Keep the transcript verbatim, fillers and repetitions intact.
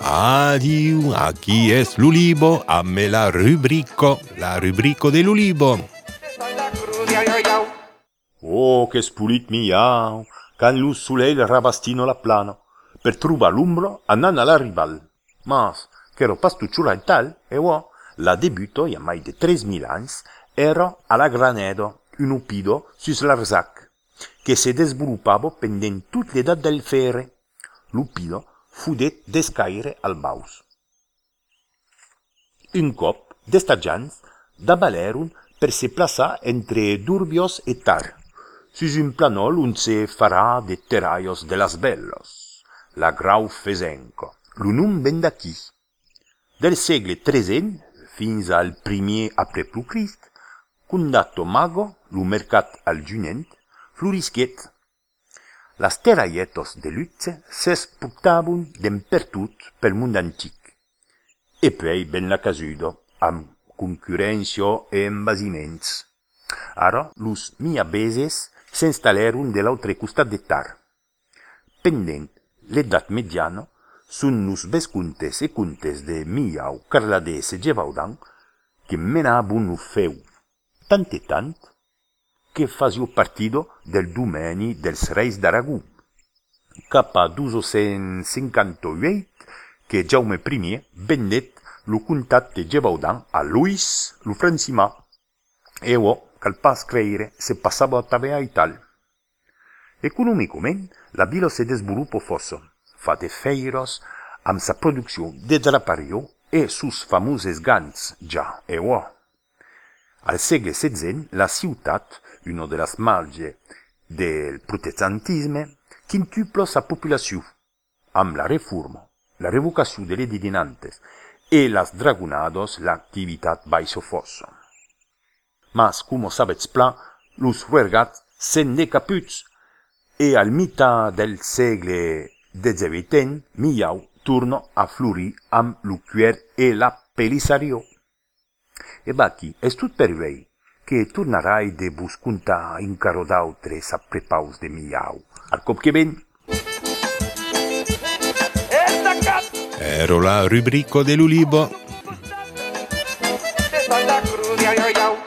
Adieu, aquí es l'Ulibo, a me la rubrico, la rubrico de l'Ulibo. Oh, che spulit miau, can lo soleil rabastino la plano, per truba l'umbro annan alla rival. Mas, che ero pastucciura in tal, e wo, la debuto, ya mai de tres mil ans, ero alla Granedo, un upido sus l'Arzac, che se desvolupavo pendent tut l'edat del fere. L'upido fu det descaire al baus. Un cop, d'estagians, d'abalerun per se plaçar entre Durbios e Tar, sus un planol un se farà de terraios de las bellos, la grau fesenco, l'unum ben d'aquí. Del segle trezent fins al primier après-plus Christ, cundato mago, lo mercat al giunent, florisquet. Las terraietos de luxe s'esputavun d'empertut pel mund antic. E poi ben la casudo, am concurrencio e embasiments. Ara, los miabeses s'installerun de l'altre costat de Tar. Pendent l'edat mediano, sun los vescuntes e contes de Miau, Carladès e Gévaudan, que menabun lo feu, tant e tant, que fasio partido del domeni dels reis d'Aragó. Cap a mil cinquanta-vuit, que Jaume I vendet lo comtat de Gévaudan a Luis lo Francimà, e o, cal pas creire, se passava a tavea e tal. Economicament, la vila se desvolupò fosso, fa de feiros, amb sa producció de drapario e sus famoses gants, già e o. Al segle setzent, la ciutat, una de las marges del protestantisme, quintuplo sa populació, amb la reforma, la revocació de l'edit de Nantes e las dragonados l'activitat baixo fosso. Mas, como sabets pla, los ruergats sen decaputs, e al mità del segle dezzevitent, Miau torno a florir amb lo cuir e la pelissario. E baqui, és tot per vei, que tornarai de vos contar incaro d'autres aprepaus de Miau. Al cop che ven. Ero la rubrico de l'Ulibo. Esta es la cruz, ay, ay, ay.